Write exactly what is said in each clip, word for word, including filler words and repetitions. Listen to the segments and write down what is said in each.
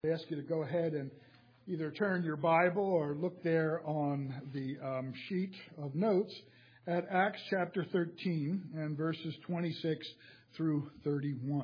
I ask you to go ahead and either turn your Bible or look there on the um, sheet of notes at Acts chapter thirteen and verses twenty-six through thirty-one.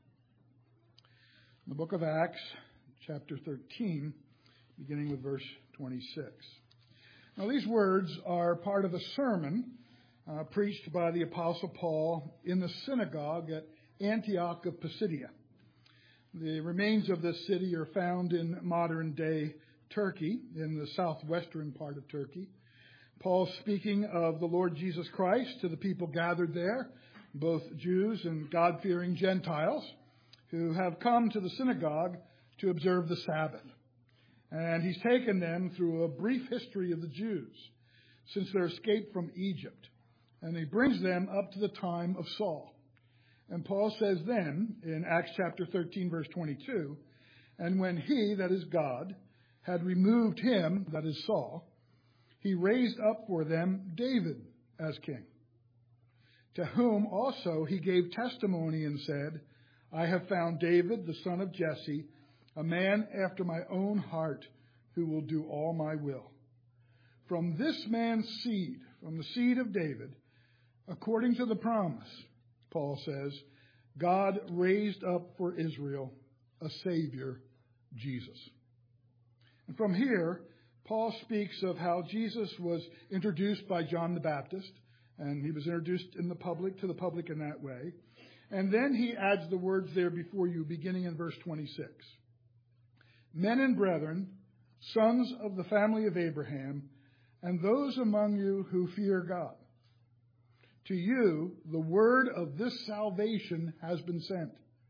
The book of Acts chapter thirteen, beginning with verse twenty-six. Now these words are part of a sermon uh, preached by the Apostle Paul in the synagogue at Antioch of Pisidia. The remains of this city are found in modern-day Turkey, in the southwestern part of Turkey. Paul speaking of the Lord Jesus Christ to the people gathered there, both Jews and God-fearing Gentiles, who have come to the synagogue to observe the Sabbath. And he's taken them through a brief history of the Jews since their escape from Egypt. And he brings them up to the time of Saul. And Paul says then, in Acts chapter thirteen, verse twenty-two, and when he, that is God, had removed him, that is Saul, he raised up for them David as king, to whom also he gave testimony and said, I have found David, the son of Jesse, a man after my own heart, who will do all my will. From this man's seed, from the seed of David, according to the promise, Paul says, God raised up for Israel a Savior, Jesus. And from here, Paul speaks of how Jesus was introduced by John the Baptist, and he was introduced in the public to the public in that way. And then he adds the words there before you, beginning in verse twenty-six. Men and brethren, sons of the family of Abraham, and those among you who fear God. To you, the word of this salvation has been sent.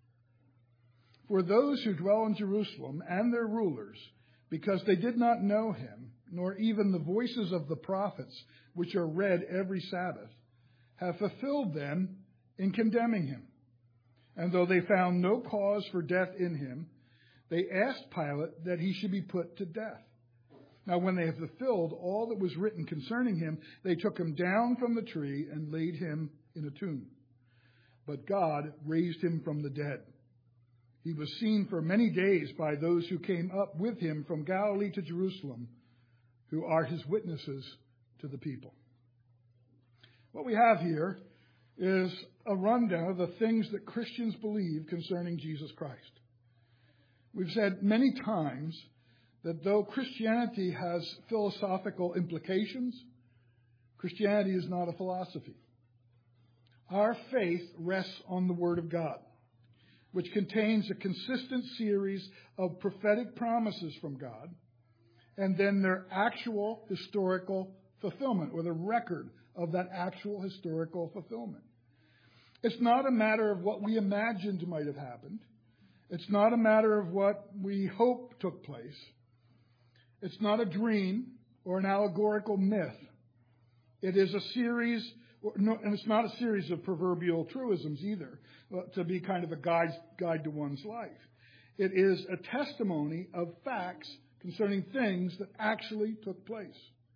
For those who dwell in Jerusalem and their rulers, because they did not know him, nor even the voices of the prophets, which are read every Sabbath, have fulfilled them in condemning him. And though they found no cause for death in him, they asked Pilate that he should be put to death. Now, when they had fulfilled all that was written concerning him, they took him down from the tree and laid him in a tomb. But God raised him from the dead. He was seen for many days by those who came up with him from Galilee to Jerusalem, who are his witnesses to the people. What we have here is a rundown of the things that Christians believe concerning Jesus Christ. We've said many times that though Christianity has philosophical implications, Christianity is not a philosophy. Our faith rests on the Word of God, which contains a consistent series of prophetic promises from God, and then their actual historical fulfillment, or the record of that actual historical fulfillment. It's not a matter of what we imagined might have happened. It's not a matter of what we hope took place. It's not a dream or an allegorical myth. It is a series, and it's not a series of proverbial truisms either, to be kind of a guide, guide to one's life. It is a testimony of facts concerning things that actually took place.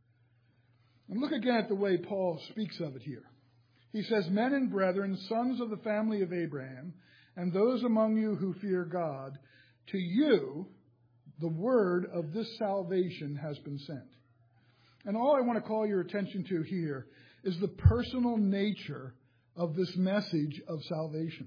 And look again at the way Paul speaks of it here. He says, men and brethren, sons of the family of Abraham, and those among you who fear God, to you the word of this salvation has been sent. And all I want to call your attention to here is the personal nature of this message of salvation.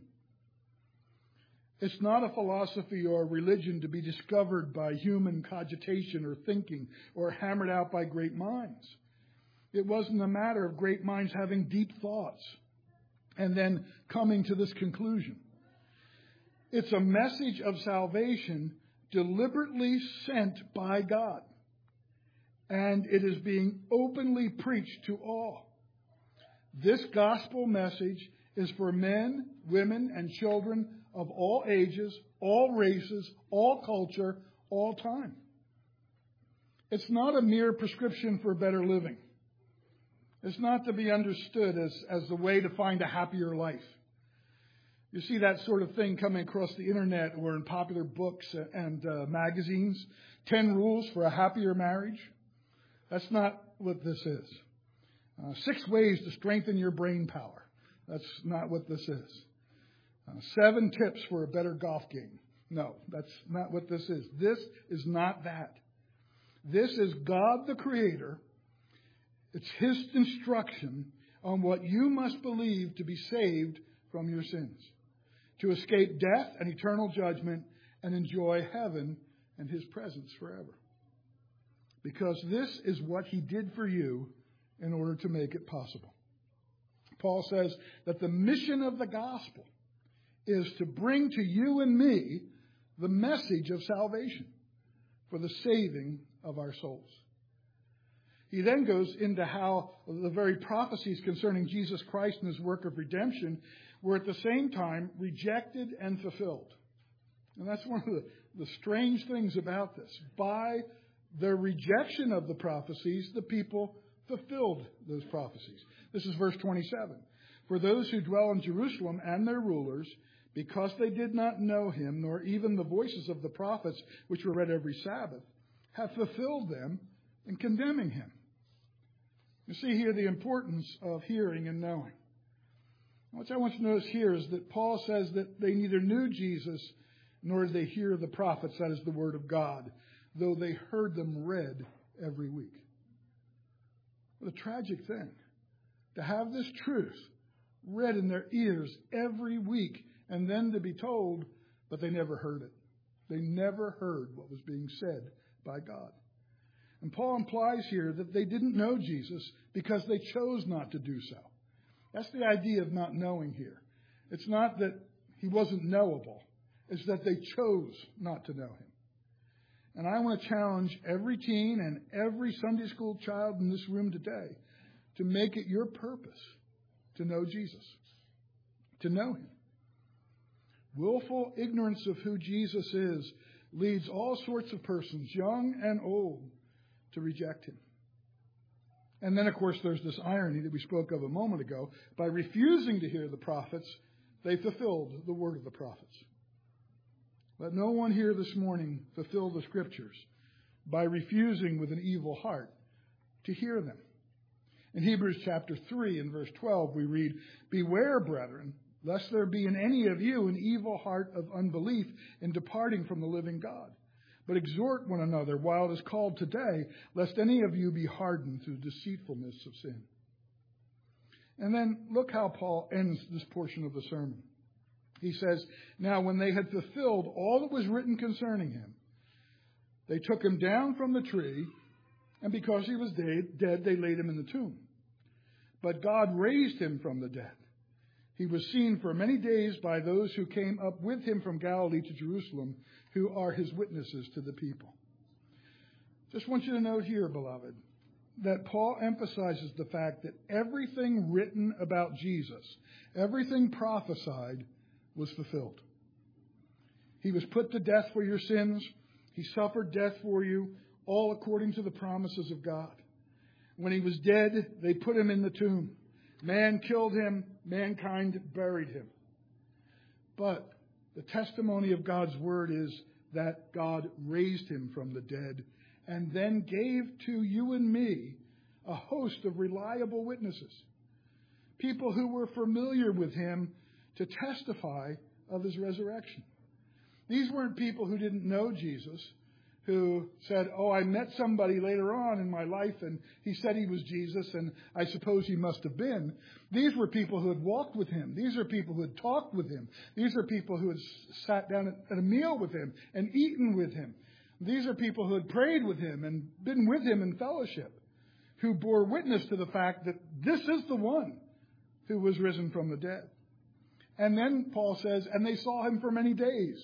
It's not a philosophy or a religion to be discovered by human cogitation or thinking or hammered out by great minds. It wasn't a matter of great minds having deep thoughts and then coming to this conclusion. It's a message of salvation deliberately sent by God. And it is being openly preached to all. This gospel message is for men, women, and children of all ages, all races, all culture, all time. It's not a mere prescription for better living. It's not to be understood as, as the way to find a happier life. You see that sort of thing coming across the internet or in popular books and uh, magazines. Ten rules for a happier marriage. That's not what this is. Uh, six ways to strengthen your brain power. That's not what this is. Uh, seven tips for a better golf game. No, that's not what this is. This is not that. This is God the Creator. It's His instruction on what you must believe to be saved from your sins, to escape death and eternal judgment and enjoy heaven and His presence forever. Because this is what He did for you in order to make it possible. Paul says that the mission of the gospel is to bring to you and me the message of salvation for the saving of our souls. He then goes into how the very prophecies concerning Jesus Christ and His work of redemption were at the same time rejected and fulfilled. And that's one of the, the strange things about this. By their rejection of the prophecies, the people fulfilled those prophecies. This is verse twenty-seven. For those who dwell in Jerusalem and their rulers, because they did not know Him, nor even the voices of the prophets, which were read every Sabbath, have fulfilled them in condemning Him. You see here the importance of hearing and knowing. What I want you to notice here is that Paul says that they neither knew Jesus nor did they hear the prophets, that is the Word of God, though they heard them read every week. What a tragic thing to have this truth read in their ears every week and then to be told, but they never heard it. They never heard what was being said by God. And Paul implies here that they didn't know Jesus because they chose not to do so. That's the idea of not knowing here. It's not that He wasn't knowable. It's that they chose not to know Him. And I want to challenge every teen and every Sunday school child in this room today to make it your purpose to know Jesus, to know Him. Willful ignorance of who Jesus is leads all sorts of persons, young and old, to reject Him. And then, of course, there's this irony that we spoke of a moment ago. By refusing to hear the prophets, they fulfilled the word of the prophets. Let no one here this morning fulfill the Scriptures by refusing with an evil heart to hear them. In Hebrews chapter three and verse twelve, we read, Beware, brethren, lest there be in any of you an evil heart of unbelief in departing from the living God. But exhort one another while it is called today, lest any of you be hardened through deceitfulness of sin. And then look how Paul ends this portion of the sermon. He says, Now when they had fulfilled all that was written concerning Him, they took Him down from the tree, and because He was dead, they laid Him in the tomb. But God raised Him from the dead. He was seen for many days by those who came up with Him from Galilee to Jerusalem, who are His witnesses to the people. Just want you to note here, beloved, that Paul emphasizes the fact that everything written about Jesus, everything prophesied, was fulfilled. He was put to death for your sins. He suffered death for you, all according to the promises of God. When He was dead, they put Him in the tomb. Man killed Him. Mankind buried Him. But the testimony of God's word is that God raised Him from the dead and then gave to you and me a host of reliable witnesses, people who were familiar with Him to testify of His resurrection. These weren't people who didn't know Jesus, who said, oh, I met somebody later on in my life and he said he was Jesus and I suppose he must have been. These were people who had walked with Him. These are people who had talked with Him. These are people who had sat down at a meal with Him and eaten with Him. These are people who had prayed with Him and been with Him in fellowship, who bore witness to the fact that this is the one who was risen from the dead. And then Paul says, and they saw Him for many days.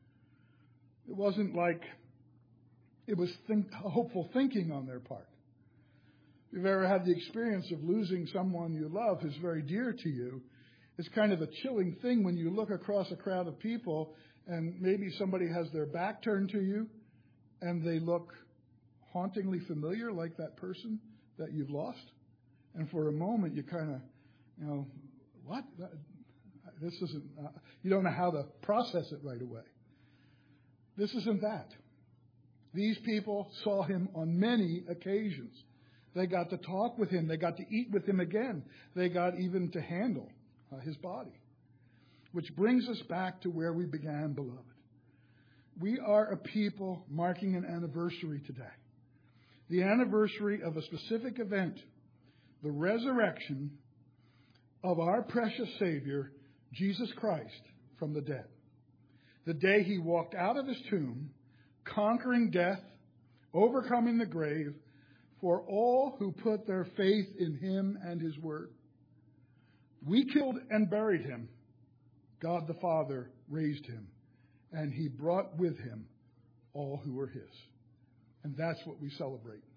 It wasn't like it was think, hopeful thinking on their part. If you've ever had the experience of losing someone you love who's very dear to you, it's kind of a chilling thing when you look across a crowd of people and maybe somebody has their back turned to you and they look hauntingly familiar like that person that you've lost. And for a moment you kind of, you know, what? This isn't, uh, you don't know how to process it right away. This isn't that. These people saw Him on many occasions. They got to talk with Him. They got to eat with Him again. They got even to handle uh, His body. Which brings us back to where we began, beloved. we are a people marking an anniversary today. The anniversary of a specific event, the resurrection of our precious Savior, Jesus Christ, from the dead. The day he walked out of his tomb, conquering death, overcoming the grave, for all who put their faith in him and his word. We killed and buried him. God the Father raised him, and he brought with him all who were his. And that's what we celebrate